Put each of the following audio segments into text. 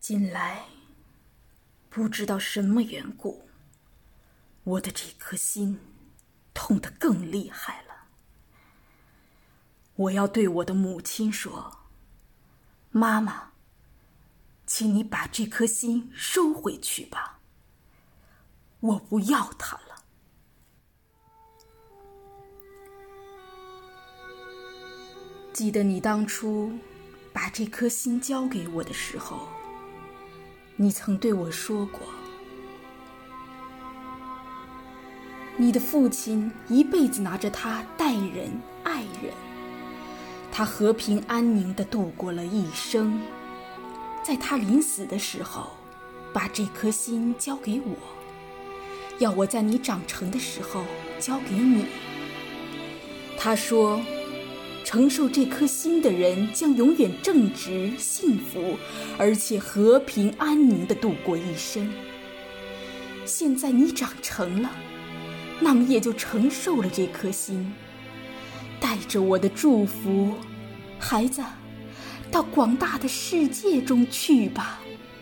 近来不知道什么缘故，我的这颗心痛得更厉害了。我要对我的母亲说，妈妈，请你把这颗心收回去吧，我不要它了。记得你当初把这颗心交给我的时候，你曾对我说过，你的父亲一辈子拿着它待人爱人，他和平安宁地度过了一生，在他临死的时候把这颗心交给我，要我在你长成的时候交给你。他说，承受这颗心的人将永远正直、幸福，而且和平安宁地度过一生。现在你长成了，那么也就承受了这颗心，带着我的祝福，孩子，到广大的世界中去吧。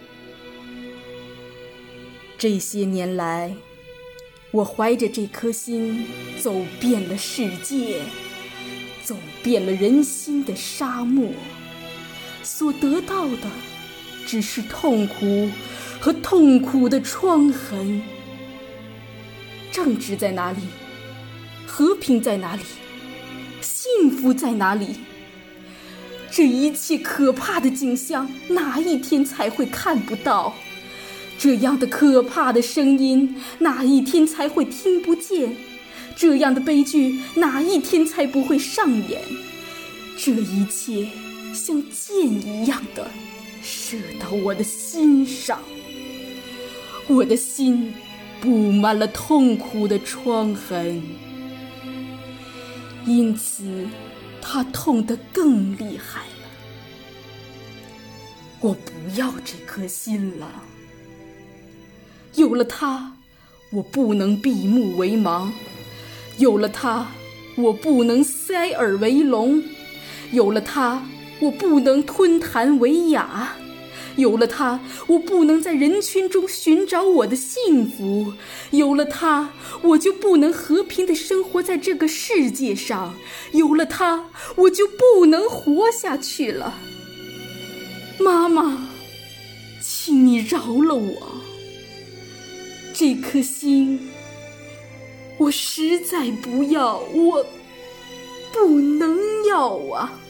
这些年来，我怀着这颗心走遍了世界，走遍了人心的沙漠，所得到的只是痛苦和痛苦的创痕。正直在哪里？和平在哪里？幸福在哪里？这一切可怕的景象，哪一天才会看不到？这样的可怕的声音，哪一天才会听不见？这样的悲剧，哪一天才不会上演？这一切像箭一样的射到我的心上，我的心布满了痛苦的创痕，因此它痛得更厉害了。我不要这颗心了，有了它，我不能闭目为盲；有了它，我不能塞耳为聋；有了它，我不能吞痰为哑；有了它，我不能在人群中寻找我的幸福；有了它，我就不能和平地生活在这个世界上；有了它，我就不能活下去了。妈妈，请你饶了我，这颗心我实在不要，我不能要啊。